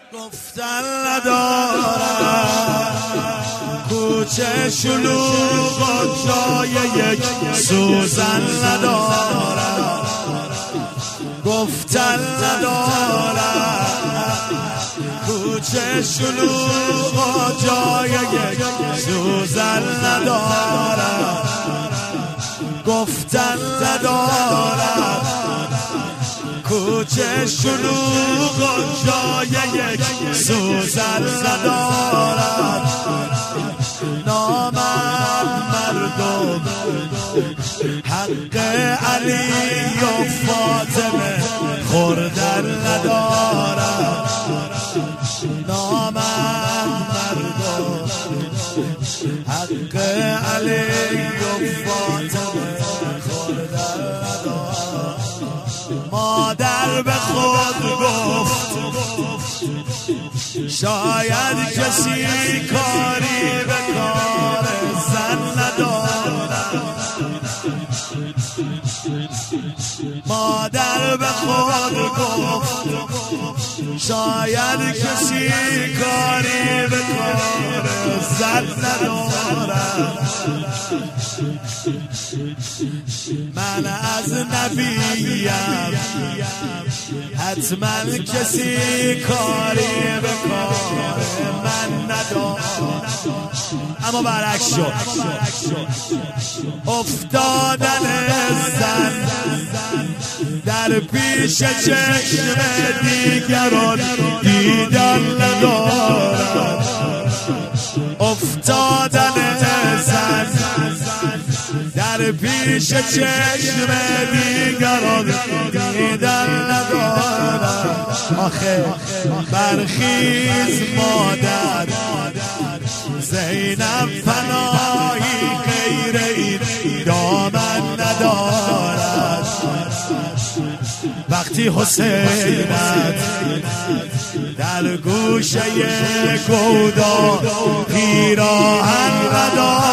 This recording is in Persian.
گفتن ندارم کوچه شلوغ و جای یک سوزن ندارم. گفتن ندارم کوچه شلوغ و جای یک سوزن ندارم. گفتن ندارم کوچه شلوغ و جای یک سوزن ندارم. نامم مردم حق علی و فاطمه خوردن ندارم. نامم مردم حق علی و فاطمه خوردن ندارم. مادر به خود گفت شاید کسی کاری به کار زن ندارد. مادر به خود گفت شاید کسی کاری به کار زن ندارد. من از نبیم حتما کسی کاری به کار من ندارد. اما برعکس شد افتادن زن در پیش چشم دیگران دیدن ندارد. افتادن زن در پیش چشم دیگران دیدن ندارد. آخه برخیز مادر زینب پناهی غیر این دامن ندارد. وقتی حسینت در گوشه گودا پیراهن ندارد.